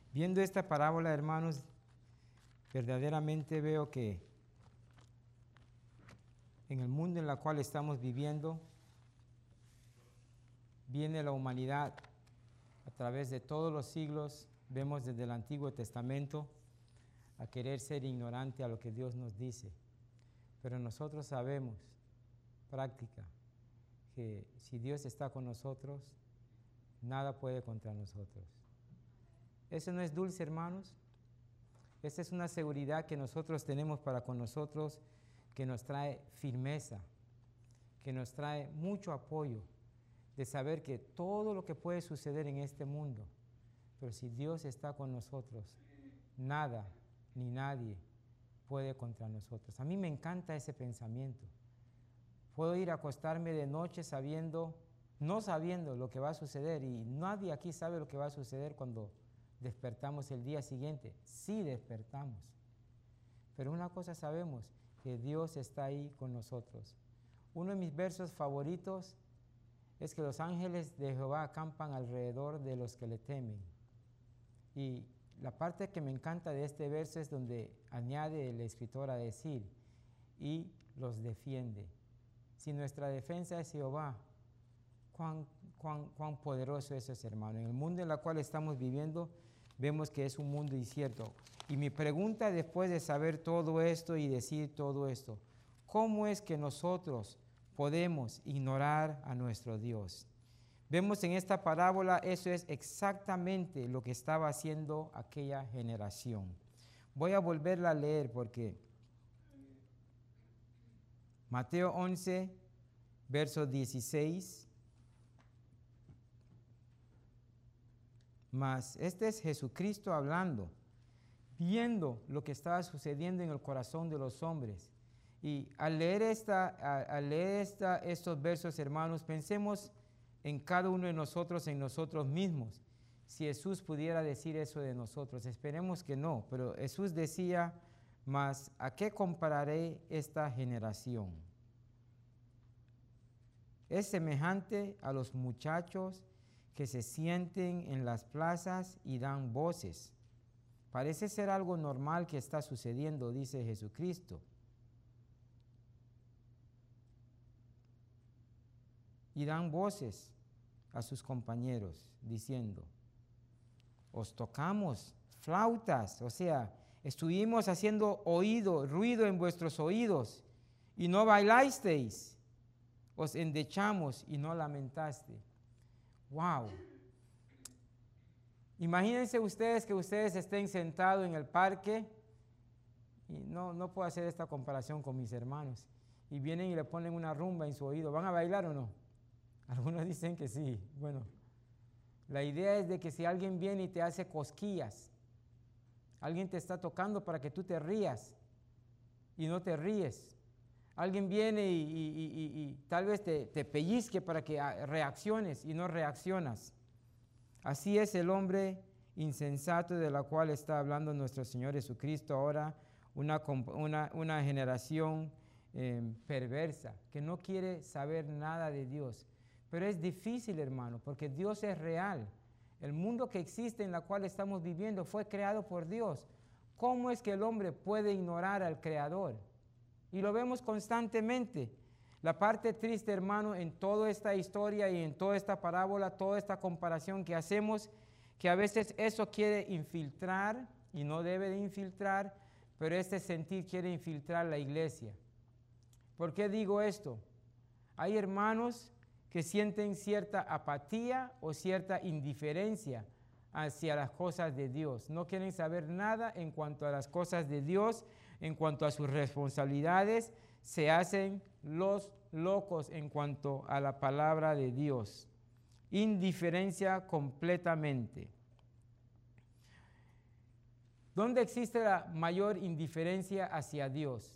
Viendo esta parábola, hermanos, verdaderamente veo que en el mundo en el cual estamos viviendo, viene la humanidad a través de todos los siglos, vemos desde el Antiguo Testamento, a querer ser ignorante a lo que Dios nos dice. Pero nosotros sabemos, práctica, que si Dios está con nosotros, nada puede contra nosotros. ¿Eso no es dulce, hermanos? Esa es una seguridad que nosotros tenemos para con nosotros, que nos trae firmeza, que nos trae mucho apoyo, de saber que todo lo que puede suceder en este mundo, pero si Dios está con nosotros, nada ni nadie puede contra nosotros. A mí me encanta ese pensamiento. Puedo ir a acostarme de noche no sabiendo lo que va a suceder, y nadie aquí sabe lo que va a suceder cuando despertamos el día siguiente. Sí despertamos, pero una cosa sabemos, que Dios está ahí con nosotros. Uno de mis versos favoritos es que los ángeles de Jehová acampan alrededor de los que le temen. Y la parte que me encanta de este verso es donde añade el escritor a decir, y los defiende. Si nuestra defensa es Jehová, cuán poderoso es ese, hermano. En el mundo en el cual estamos viviendo, vemos que es un mundo incierto. Y mi pregunta, después de saber todo esto y decir todo esto, ¿cómo es que nosotros podemos ignorar a nuestro Dios? Vemos en esta parábola, eso es exactamente lo que estaba haciendo aquella generación. Voy a volverla a leer porque Mateo 11, verso 16. Mas este es Jesucristo hablando, viendo lo que estaba sucediendo en el corazón de los hombres. Y al leer estos versos, hermanos, pensemos en cada uno de nosotros, en nosotros mismos. Si Jesús pudiera decir eso de nosotros, esperemos que no, pero Jesús decía, mas ¿a qué compararé esta generación? Es semejante a los muchachos que se sienten en las plazas y dan voces. Parece ser algo normal que está sucediendo, dice Jesucristo. Y dan voces a sus compañeros, diciendo, os tocamos flautas, o sea, estuvimos haciendo ruido en vuestros oídos, y no bailasteis, os endechamos y no lamentaste. ¡Wow! Imagínense ustedes que ustedes estén sentados en el parque, y no puedo hacer esta comparación con mis hermanos, y vienen y le ponen una rumba en su oído. ¿Van a bailar o no? Algunos dicen que sí. Bueno, la idea es de que si alguien viene y te hace cosquillas, alguien te está tocando para que tú te rías y no te ríes. Alguien viene y tal vez te pellizque para que reacciones y no reaccionas. Así es el hombre insensato de la cual está hablando nuestro Señor Jesucristo ahora, una generación perversa que no quiere saber nada de Dios. Pero es difícil, hermano, porque Dios es real. El mundo que existe en la cual estamos viviendo fue creado por Dios. ¿Cómo es que el hombre puede ignorar al Creador? Y lo vemos constantemente. La parte triste, hermano, en toda esta historia y en toda esta parábola, toda esta comparación que hacemos, que a veces eso quiere infiltrar y no debe de infiltrar, pero este sentir quiere infiltrar la iglesia. ¿Por qué digo esto? Hay hermanos que sienten cierta apatía o cierta indiferencia hacia las cosas de Dios. No quieren saber nada en cuanto a las cosas de Dios, en cuanto a sus responsabilidades, se hacen los locos en cuanto a la palabra de Dios. Indiferencia completamente. ¿Dónde existe la mayor indiferencia hacia Dios?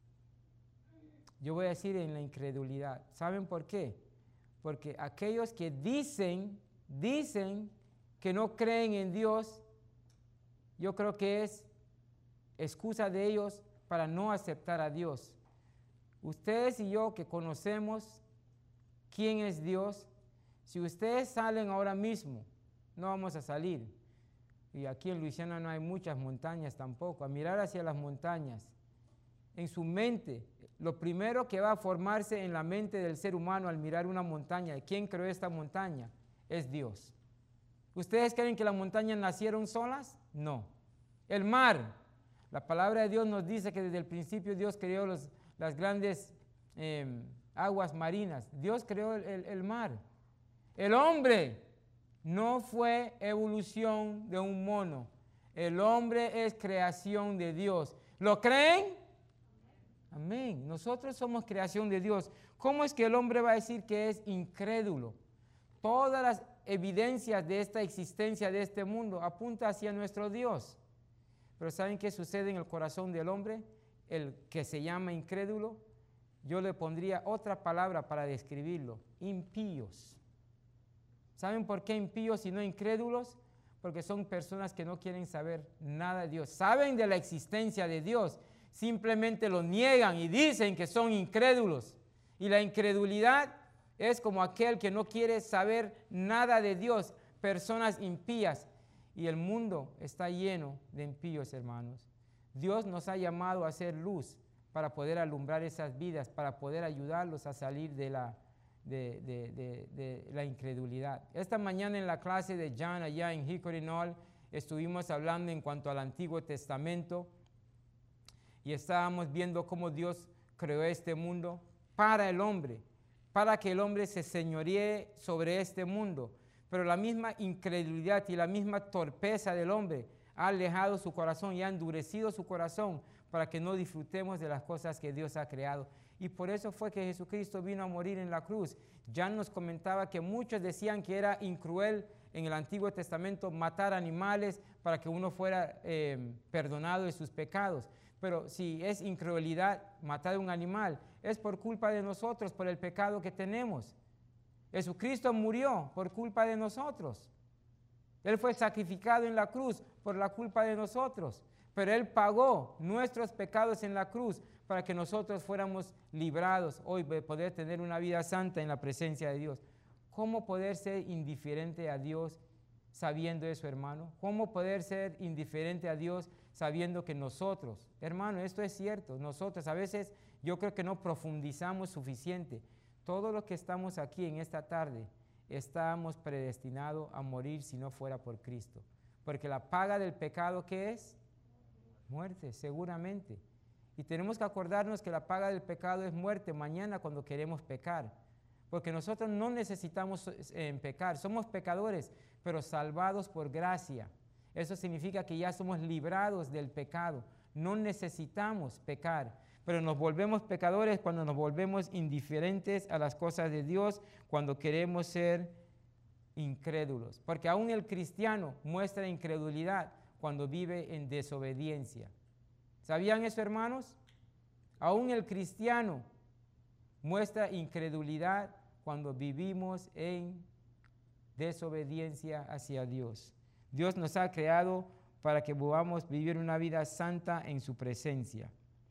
Yo voy a decir en la incredulidad. ¿Saben por qué? Porque aquellos que dicen que no creen en Dios, yo creo que es excusa de ellos para no aceptar a Dios. Ustedes y yo que conocemos quién es Dios, si ustedes salen ahora mismo, no vamos a salir. y aquí en Luisiana no hay muchas montañas tampoco, a mirar hacia las montañas, en su mente, lo primero que va a formarse en la mente del ser humano al mirar una montaña, ¿quién creó esta montaña? Es Dios. ¿Ustedes creen que las montañas nacieron solas? No. El mar, la palabra de Dios nos dice que desde el principio Dios creó las grandes aguas marinas, Dios creó el mar. El hombre no fue evolución de un mono, el hombre es creación de Dios. ¿Lo creen? Amén. Nosotros somos creación de Dios. ¿Cómo es que el hombre va a decir que es incrédulo? Todas las evidencias de esta existencia de este mundo apuntan hacia nuestro Dios. Pero ¿saben qué sucede en el corazón del hombre? El que se llama incrédulo. Yo le pondría otra palabra para describirlo: impíos. ¿Saben por qué impíos y no incrédulos? Porque son personas que no quieren saber nada de Dios. Saben de la existencia de Dios, simplemente lo niegan y dicen que son incrédulos. Y la incredulidad es como aquel que no quiere saber nada de Dios, personas impías. Y el mundo está lleno de impíos, hermanos. Dios nos ha llamado a hacer luz para poder alumbrar esas vidas, para poder ayudarlos a salir de la incredulidad. Esta mañana en la clase de John allá en Hickory Knoll estuvimos hablando en cuanto al Antiguo Testamento y estábamos viendo cómo Dios creó este mundo para el hombre, para que el hombre se señoree sobre este mundo. Pero la misma incredulidad y la misma torpeza del hombre ha alejado su corazón y ha endurecido su corazón para que no disfrutemos de las cosas que Dios ha creado. Y por eso fue que Jesucristo vino a morir en la cruz. Ya nos comentaba que muchos decían que era incruel en el Antiguo Testamento matar animales para que uno fuera perdonado de sus pecados. Pero si es incredulidad matar a un animal, es por culpa de nosotros, por el pecado que tenemos. Jesucristo murió por culpa de nosotros. Él fue sacrificado en la cruz por la culpa de nosotros. Pero Él pagó nuestros pecados en la cruz para que nosotros fuéramos librados hoy de poder tener una vida santa en la presencia de Dios. ¿Cómo poder ser indiferente a Dios sabiendo eso, hermano? ¿Cómo poder ser indiferente a Dios sabiendo que nosotros, hermano, esto es cierto, nosotros a veces yo creo que no profundizamos suficiente. Todos los que estamos aquí en esta tarde estamos predestinados a morir si no fuera por Cristo. Porque la paga del pecado, ¿qué es? Muerte, seguramente. Y tenemos que acordarnos que la paga del pecado es muerte mañana cuando queremos pecar. Porque nosotros no necesitamos pecar, somos pecadores, pero salvados por gracia. Eso significa que ya somos librados del pecado. No necesitamos pecar, pero nos volvemos pecadores cuando nos volvemos indiferentes a las cosas de Dios, cuando queremos ser incrédulos. Porque aún el cristiano muestra incredulidad cuando vive en desobediencia. ¿Sabían eso, hermanos? Aún el cristiano muestra incredulidad cuando vivimos en desobediencia hacia Dios. Dios nos ha creado para que podamos vivir una vida santa en su presencia.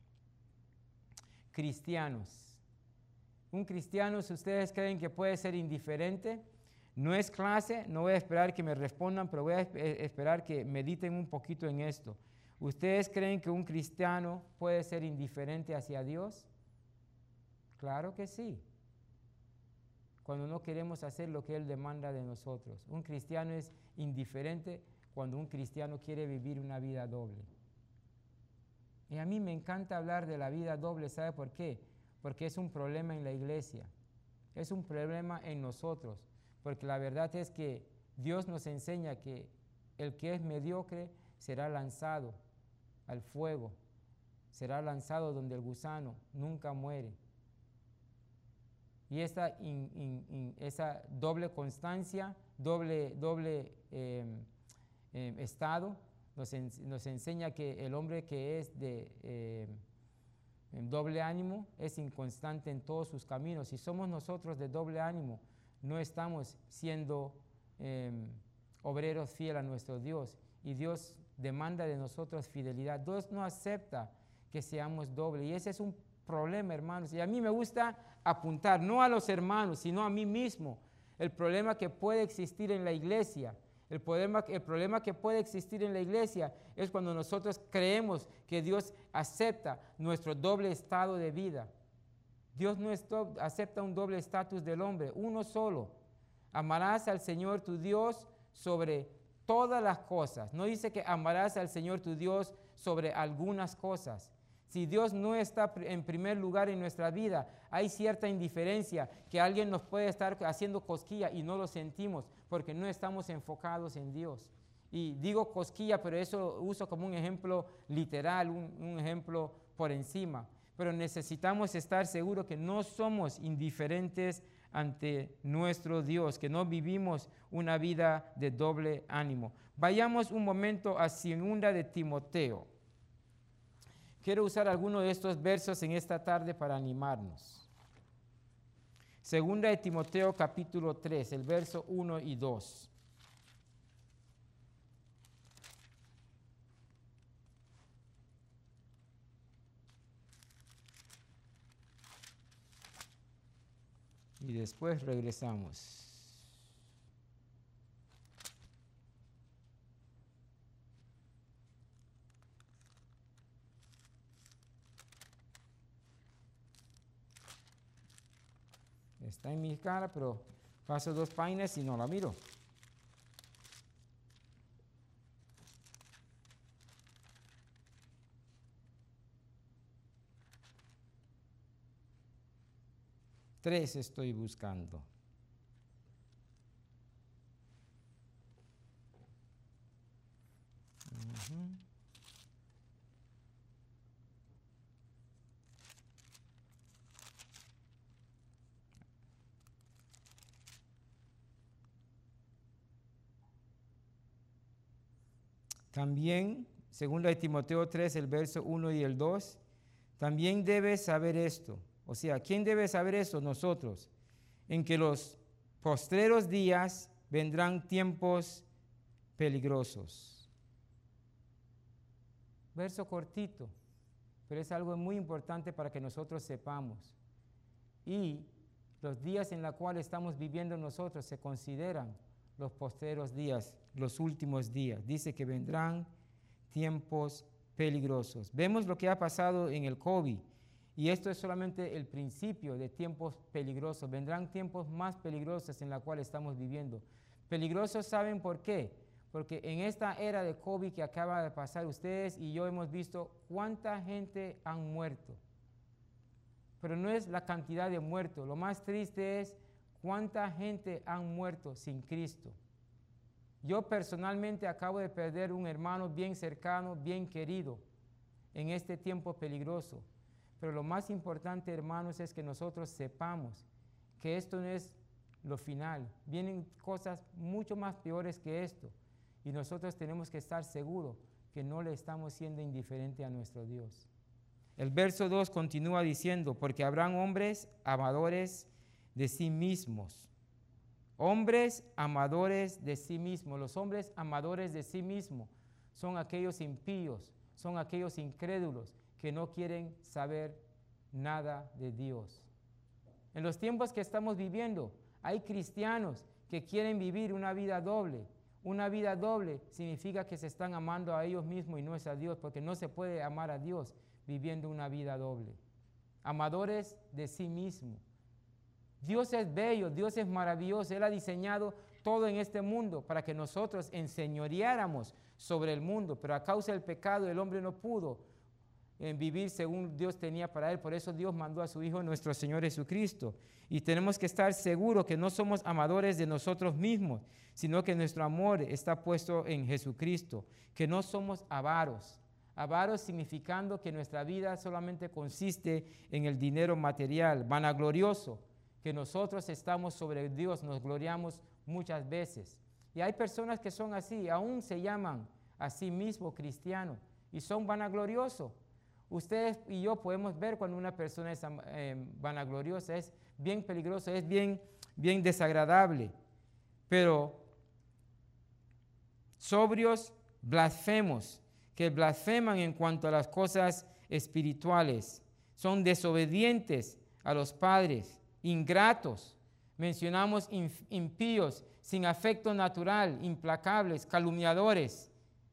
Cristianos. Un cristiano, si ustedes creen que puede ser indiferente, no es clase, no voy a esperar que me respondan, pero voy a esperar que mediten un poquito en esto. ¿Ustedes creen que un cristiano puede ser indiferente hacia Dios? Claro que sí. Cuando no queremos hacer lo que Él demanda de nosotros. Un cristiano es indiferente cuando un cristiano quiere vivir una vida doble. Y a mí me encanta hablar de la vida doble, ¿sabe por qué? Porque es un problema en la iglesia, es un problema en nosotros, porque la verdad es que Dios nos enseña que el que es mediocre será lanzado al fuego, será lanzado donde el gusano nunca muere. Y esa doble constancia, doble estado, nos enseña que el hombre que es de doble ánimo es inconstante en todos sus caminos. Si somos nosotros de doble ánimo, no estamos siendo obreros fieles a nuestro Dios. Y Dios demanda de nosotros fidelidad. Dios no acepta que seamos doble. Y ese es un problema, hermanos. Y a mí me gusta apuntar, no a los hermanos, sino a mí mismo, el problema que puede existir en la iglesia. El problema que puede existir en la iglesia es cuando nosotros creemos que Dios acepta nuestro doble estado de vida. Dios no acepta un doble estatus del hombre, uno solo. Amarás al Señor tu Dios sobre todas las cosas. No dice que amarás al Señor tu Dios sobre algunas cosas. Si Dios no está en primer lugar en nuestra vida, hay cierta indiferencia que alguien nos puede estar haciendo cosquilla y no lo sentimos porque no estamos enfocados en Dios. Y digo cosquilla, pero eso lo uso como un ejemplo literal, un ejemplo por encima. Pero necesitamos estar seguros que no somos indiferentes ante nuestro Dios, que no vivimos una vida de doble ánimo. Vayamos un momento a 2 de Timoteo. Quiero usar algunos de estos versos en esta tarde para animarnos. 2 de Timoteo capítulo 3, el verso 1 y 2. Y después regresamos. Está en mi cara, pero paso 2 páginas y no la miro. Tres estoy buscando. También, 2 de Timoteo 3, el verso 1 y el 2, también debes saber esto. O sea, ¿quién debe saber esto? Nosotros. En que los postreros días vendrán tiempos peligrosos. Verso cortito, pero es algo muy importante para que nosotros sepamos. Y los días en los cuales estamos viviendo nosotros se consideran los postreros días, los últimos días. Dice que vendrán tiempos peligrosos. Vemos lo que ha pasado en el COVID. Y esto es solamente el principio de tiempos peligrosos. Vendrán tiempos más peligrosos en los cuales estamos viviendo. Peligrosos, ¿saben por qué? Porque en esta era de COVID que acaba de pasar, ustedes y yo hemos visto cuánta gente han muerto. Pero no es la cantidad de muertos. Lo más triste es cuánta gente han muerto sin Cristo. Yo personalmente acabo de perder un hermano bien cercano, bien querido, en este tiempo peligroso. Pero lo más importante, hermanos, es que nosotros sepamos que esto no es lo final. Vienen cosas mucho más peores que esto. Y nosotros tenemos que estar seguros que no le estamos siendo indiferentes a nuestro Dios. El verso 2 continúa diciendo, porque habrán hombres amadores de sí mismos. Hombres amadores de sí mismos. Los hombres amadores de sí mismos son aquellos impíos, son aquellos incrédulos que no quieren saber nada de Dios. En los tiempos que estamos viviendo, hay cristianos que quieren vivir una vida doble. Una vida doble significa que se están amando a ellos mismos y no es a Dios, porque no se puede amar a Dios viviendo una vida doble. Amadores de sí mismos. Dios es bello, Dios es maravilloso. Él ha diseñado todo en este mundo para que nosotros enseñoreáramos sobre el mundo, pero a causa del pecado el hombre no pudo vivir según Dios tenía para él. Por eso Dios mandó a su Hijo, nuestro Señor Jesucristo. Y tenemos que estar seguros que no somos amadores de nosotros mismos, sino que nuestro amor está puesto en Jesucristo, que no somos avaros. Avaros significando que nuestra vida solamente consiste en el dinero material, vanaglorioso, que nosotros estamos sobre Dios, nos gloriamos muchas veces. Y hay personas que son así, aún se llaman a sí mismos cristianos y son vanagloriosos. Ustedes y yo podemos ver cuando una persona es vanagloriosa, es bien peligroso, es bien desagradable. Pero sobrios, blasfemos, que blasfeman en cuanto a las cosas espirituales, son desobedientes a los padres, ingratos. Mencionamos impíos, sin afecto natural, implacables, calumniadores,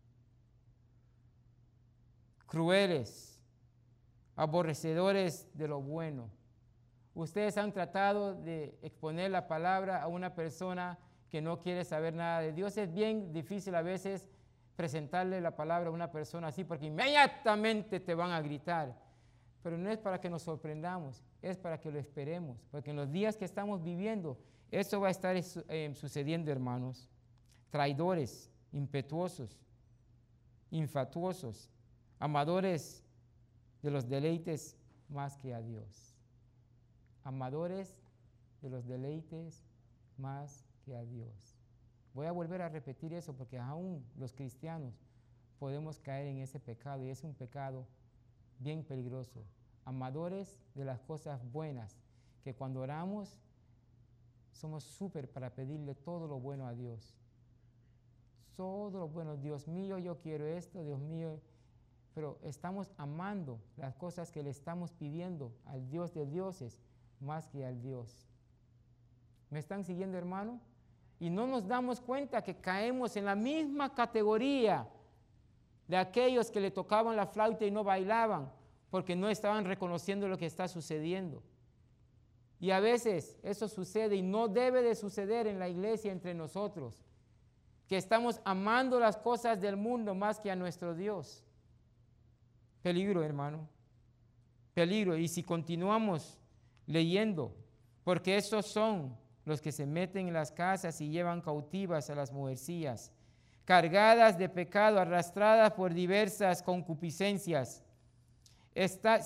crueles, aborrecedores de lo bueno. Ustedes han tratado de exponer la palabra a una persona que no quiere saber nada de Dios. Es bien difícil a veces presentarle la palabra a una persona así, porque inmediatamente te van a gritar. Pero no es para que nos sorprendamos, es para que lo esperemos, porque en los días que estamos viviendo, eso va a estar sucediendo, hermanos. Traidores, impetuosos, infatuosos, amadores de los deleites más que a Dios. Amadores de los deleites más que a Dios. Voy a volver a repetir eso porque aún los cristianos podemos caer en ese pecado, y es un pecado bien peligroso. Amadores de las cosas buenas, que cuando oramos somos súper para pedirle todo lo bueno a Dios. Todo lo bueno. Dios mío, yo quiero esto, Dios mío. Pero estamos amando las cosas que le estamos pidiendo al Dios de dioses más que al Dios. ¿Me están siguiendo, hermano? Y no nos damos cuenta que caemos en la misma categoría de aquellos que le tocaban la flauta y no bailaban porque no estaban reconociendo lo que está sucediendo. Y a veces eso sucede y no debe de suceder en la iglesia entre nosotros, que estamos amando las cosas del mundo más que a nuestro Dios. Peligro, hermano, peligro. Y si continuamos leyendo, porque esos son los que se meten en las casas y llevan cautivas a las mujercillas, cargadas de pecado, arrastradas por diversas concupiscencias, están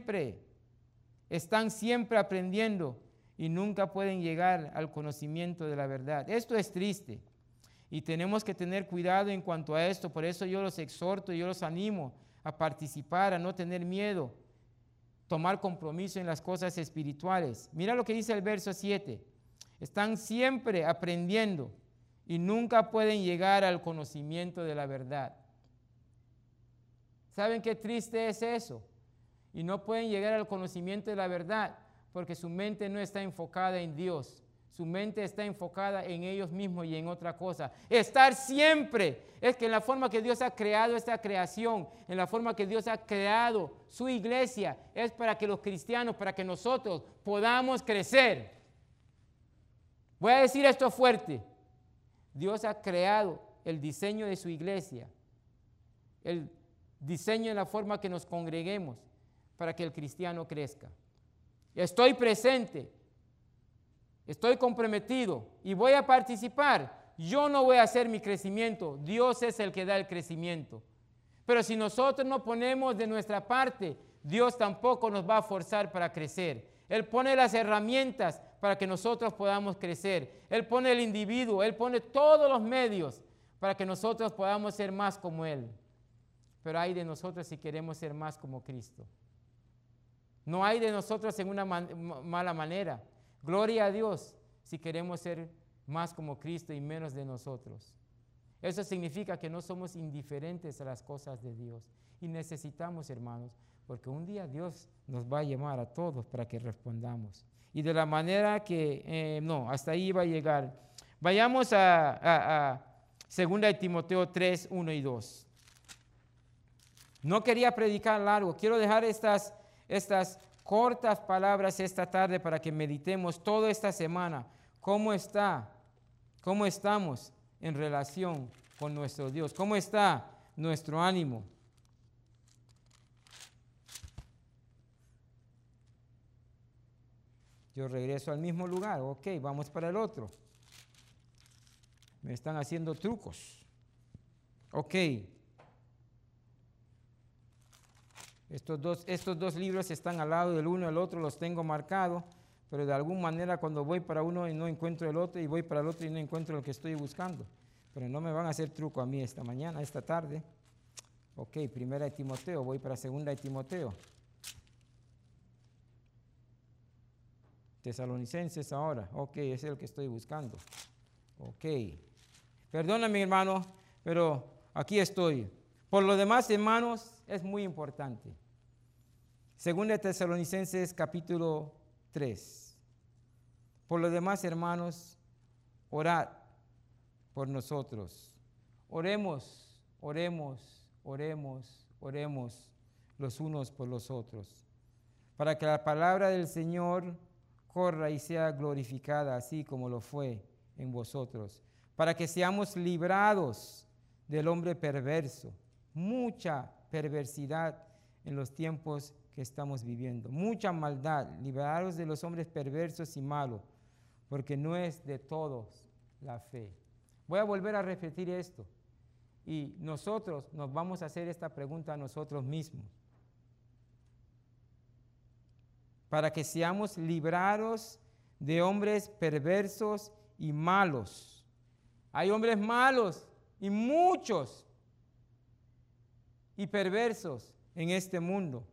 siempre aprendiendo y nunca pueden llegar al conocimiento de la verdad. Esto es triste y tenemos que tener cuidado en cuanto a esto. Por eso yo los exhorto, yo los animo a participar, a no tener miedo, tomar compromiso en las cosas espirituales. Mira lo que dice el verso 7. Están siempre aprendiendo y nunca pueden llegar al conocimiento de la verdad. ¿Saben qué triste es eso? Y no pueden llegar al conocimiento de la verdad porque su mente no está enfocada en Dios. Su mente está enfocada en ellos mismos y en otra cosa. Estar siempre, es que en la forma que Dios ha creado esta creación, en la forma que Dios ha creado su iglesia, es para que los cristianos, para que nosotros podamos crecer. Voy a decir esto fuerte. Dios ha creado el diseño de su iglesia, el diseño de la forma que nos congreguemos para que el cristiano crezca. Estoy presente, estoy comprometido y voy a participar. Yo no voy a hacer mi crecimiento, Dios es el que da el crecimiento. Pero si nosotros no ponemos de nuestra parte, Dios tampoco nos va a forzar para crecer. Él pone las herramientas para que nosotros podamos crecer. Él pone el individuo, Él pone todos los medios para que nosotros podamos ser más como Él. Pero hay de nosotros si queremos ser más como Cristo. No hay de nosotros en una mala manera. Gloria a Dios si queremos ser más como Cristo y menos de nosotros. Eso significa que no somos indiferentes a las cosas de Dios. Y necesitamos, hermanos, porque un día Dios nos va a llamar a todos para que respondamos. Y de la manera que, hasta ahí va a llegar. Vayamos a 2 Timoteo 3, 1 y 2. No quería predicar largo, quiero dejar estas cortas palabras esta tarde para que meditemos toda esta semana cómo estamos en relación con nuestro Dios, cómo está nuestro ánimo. Yo regreso al mismo lugar, ok, vamos para el otro. Me están haciendo trucos. Ok. Estos dos libros están al lado del uno y el otro, los tengo marcados, pero de alguna manera cuando voy para uno y no encuentro el otro, y voy para el otro y no encuentro lo que estoy buscando. Pero no me van a hacer truco a mí esta mañana, esta tarde. Ok, 1 Timoteo, voy para 2 Timoteo. Tesalonicenses ahora, ok, ese es el que estoy buscando. Ok, perdóname hermano, pero aquí estoy. Por lo demás, hermanos, es muy importante. 2 Tesalonicenses capítulo 3. Por lo demás, hermanos, orad por nosotros. Oremos, oremos, oremos, oremos los unos por los otros, para que la palabra del Señor corra y sea glorificada, así como lo fue en vosotros, para que seamos librados del hombre perverso. Mucha perversidad en los tiempos que estamos viviendo, mucha maldad, librados de los hombres perversos y malos, porque no es de todos la fe. Voy a volver a repetir esto, y nosotros nos vamos a hacer esta pregunta a nosotros mismos, para que seamos librados de hombres perversos y malos. Hay hombres malos y muchos y perversos en este mundo.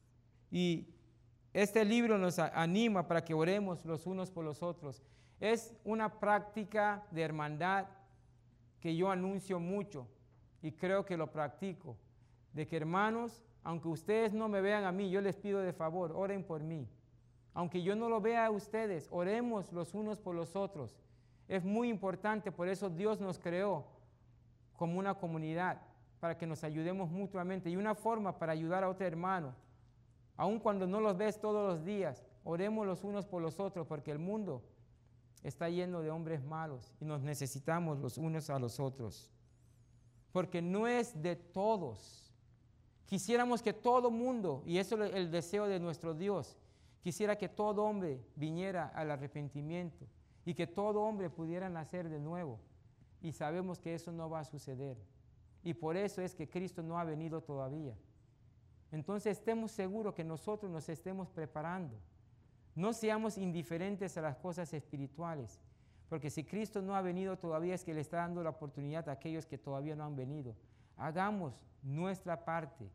Y este libro nos anima para que oremos los unos por los otros. Es una práctica de hermandad que yo anuncio mucho y creo que lo practico. De que, hermanos, aunque ustedes no me vean a mí, yo les pido de favor, oren por mí. Aunque yo no lo vea a ustedes, oremos los unos por los otros. Es muy importante, por eso Dios nos creó como una comunidad, para que nos ayudemos mutuamente. Y una forma para ayudar a otro hermano, aun cuando no los ves todos los días, oremos los unos por los otros, porque el mundo está lleno de hombres malos y nos necesitamos los unos a los otros. Porque no es de todos. Quisiéramos que todo mundo, y eso es el deseo de nuestro Dios, quisiera que todo hombre viniera al arrepentimiento y que todo hombre pudiera nacer de nuevo. Y sabemos que eso no va a suceder. Y por eso es que Cristo no ha venido todavía. Entonces estemos seguros que nosotros nos estemos preparando. No seamos indiferentes a las cosas espirituales, porque si Cristo no ha venido todavía es que le está dando la oportunidad a aquellos que todavía no han venido. Hagamos nuestra parte.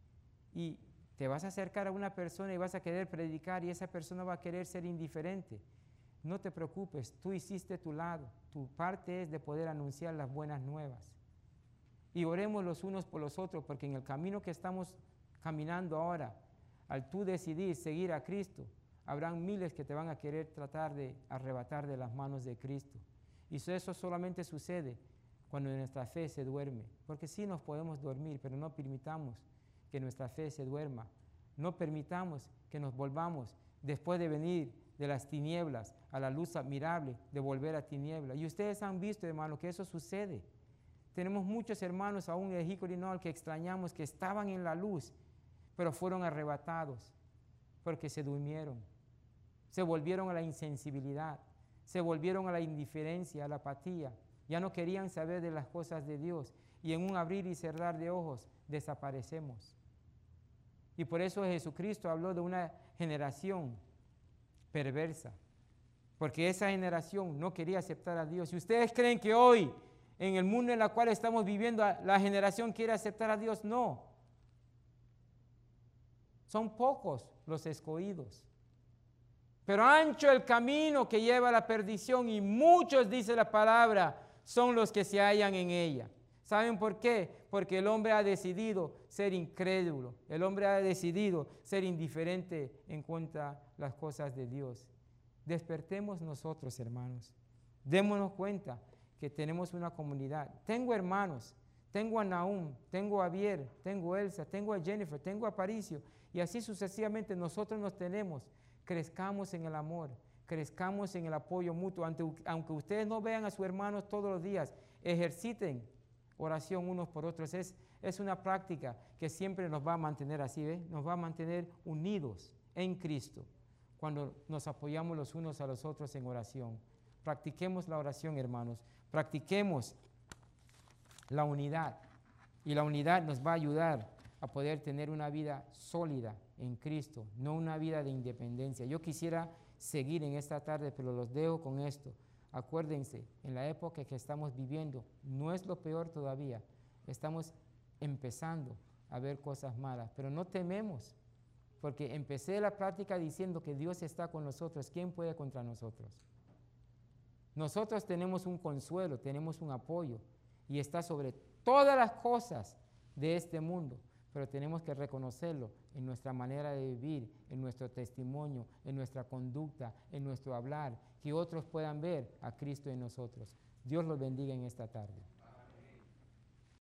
Y te vas a acercar a una persona y vas a querer predicar y esa persona va a querer ser indiferente. No te preocupes, tú hiciste tu lado. Tu parte es de poder anunciar las buenas nuevas. Y oremos los unos por los otros, porque en el camino que estamos caminando ahora, al tú decidir seguir a Cristo, habrán miles que te van a querer tratar de arrebatar de las manos de Cristo. Y eso solamente sucede cuando nuestra fe se duerme, porque sí nos podemos dormir, pero no permitamos que nuestra fe se duerma. No permitamos que nos volvamos, después de venir de las tinieblas a la luz admirable, de volver a tinieblas. Y ustedes han visto, hermano, que eso sucede. Tenemos muchos hermanos aún en el Hickory que extrañamos, que estaban en la luz, pero fueron arrebatados porque se durmieron. Se volvieron a la insensibilidad, se volvieron a la indiferencia, a la apatía. Ya no querían saber de las cosas de Dios. Y en un abrir y cerrar de ojos desaparecemos. Y por eso Jesucristo habló de una generación perversa, porque esa generación no quería aceptar a Dios. Si ustedes creen que hoy, en el mundo en el cual estamos viviendo, la generación quiere aceptar a Dios, no. Son pocos los escogidos. Pero ancho el camino que lleva a la perdición y muchos, dice la palabra, son los que se hallan en ella. ¿Saben por qué? Porque el hombre ha decidido ser incrédulo. El hombre ha decidido ser indiferente en contra de las cosas de Dios. Despertemos nosotros, hermanos. Démonos cuenta que tenemos una comunidad. Tengo hermanos, tengo a Nahum, tengo a Javier, tengo a Elsa, tengo a Jennifer, tengo a Aparicio, y así sucesivamente nosotros nos tenemos. Crezcamos en el amor, crezcamos en el apoyo mutuo. Aunque ustedes no vean a sus hermanos todos los días, ejerciten oración unos por otros. Es una práctica que siempre nos va a mantener así, ¿ves? Nos va a mantener unidos en Cristo cuando nos apoyamos los unos a los otros en oración. Practiquemos la oración, hermanos. Practiquemos la unidad. Y la unidad nos va a ayudar a poder tener una vida sólida en Cristo, no una vida de independencia. Yo quisiera seguir en esta tarde, pero los dejo con esto. Acuérdense, en la época que estamos viviendo, no es lo peor todavía. Estamos empezando a ver cosas malas, pero no tememos, porque empecé la práctica diciendo que Dios está con nosotros. ¿Quién puede contra nosotros? Nosotros tenemos un consuelo, tenemos un apoyo, y está sobre todas las cosas de este mundo, pero tenemos que reconocerlo en nuestra manera de vivir, en nuestro testimonio, en nuestra conducta, en nuestro hablar, que otros puedan ver a Cristo en nosotros. Dios los bendiga en esta tarde.